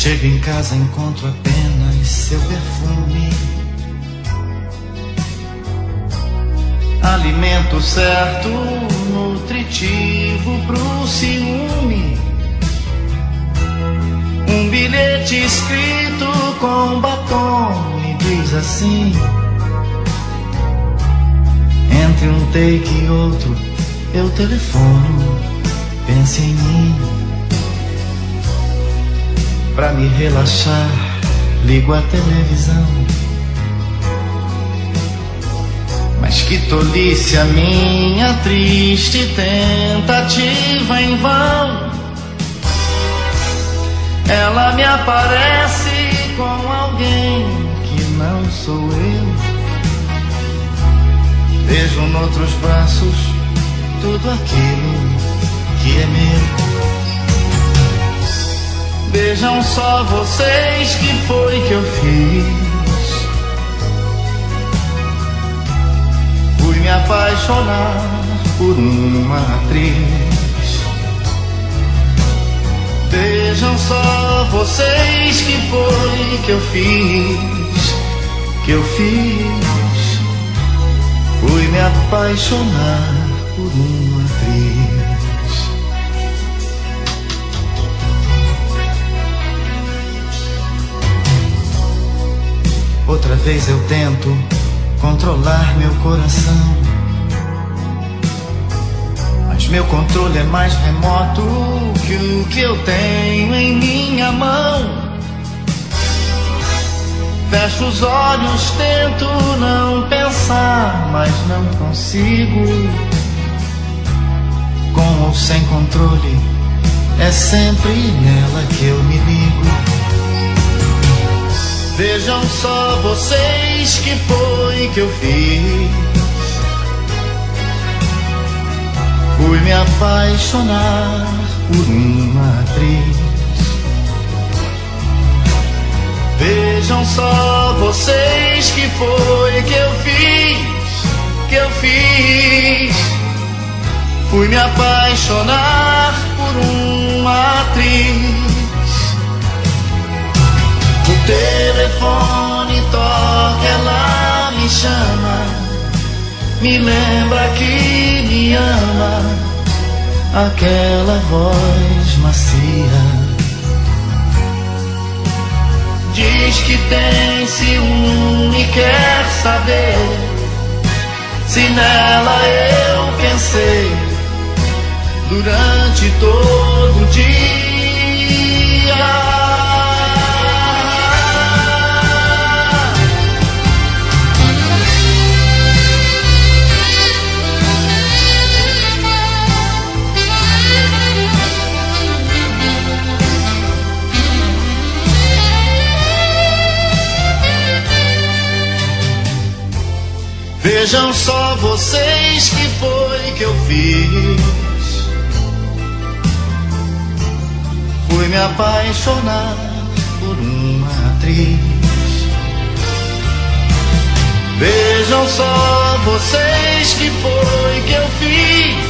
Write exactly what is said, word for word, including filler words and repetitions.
Chego em casa, encontro apenas seu perfume. Alimento certo, nutritivo pro ciúme. Um bilhete escrito com batom me diz assim: entre um take e outro eu telefono, pense em mim. Pra me relaxar, ligo a televisão. Mas que tolice a minha triste tentativa em vão. Ela me aparece com alguém que não sou eu. Vejo noutros braços tudo aquilo que é meu. Vejam só vocês que foi que eu fiz. Fui me apaixonar por uma atriz. Vejam só vocês que foi que eu fiz. Que eu fiz. Fui me apaixonar por uma atriz. Outra vez eu tento controlar meu coração, mas meu controle é mais remoto que o que eu tenho em minha mão. Fecho os olhos, tento não pensar, mas não consigo. Com ou sem controle, é sempre nela que eu me ligo. Vejam só vocês que foi que eu fiz. Fui me apaixonar por uma atriz. Vejam só vocês que foi que eu fiz. Que eu fiz. Fui me apaixonar por uma atriz. O telefone toca, ela me chama, me lembra que me ama, aquela voz macia. Diz que tem ciúme e quer saber se nela eu pensei durante todo o dia. Vejam só vocês que foi que eu fiz. Fui me apaixonar por uma atriz. Vejam só vocês que foi que eu fiz.